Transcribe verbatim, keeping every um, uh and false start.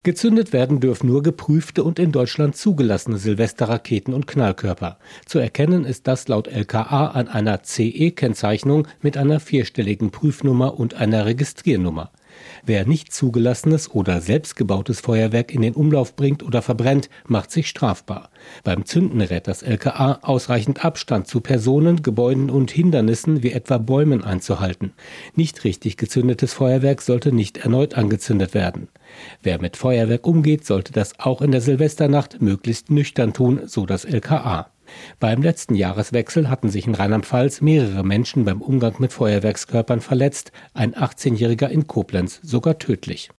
Gezündet werden dürfen nur geprüfte und in Deutschland zugelassene Silvesterraketen und Knallkörper. Zu erkennen ist das laut L K A an einer C E-Kennzeichnung mit einer vierstelligen Prüfnummer und einer Registriernummer. Wer nicht zugelassenes oder selbstgebautes Feuerwerk in den Umlauf bringt oder verbrennt, macht sich strafbar. Beim Zünden rät das L K A, ausreichend Abstand zu Personen, Gebäuden und Hindernissen wie etwa Bäumen einzuhalten. Nicht richtig gezündetes Feuerwerk sollte nicht erneut angezündet werden. Wer mit Feuerwerk umgeht, sollte das auch in der Silvesternacht möglichst nüchtern tun, so das L K A. Beim letzten Jahreswechsel hatten sich in Rheinland-Pfalz mehrere Menschen beim Umgang mit Feuerwerkskörpern verletzt, ein achtzehnjähriger in Koblenz sogar tödlich.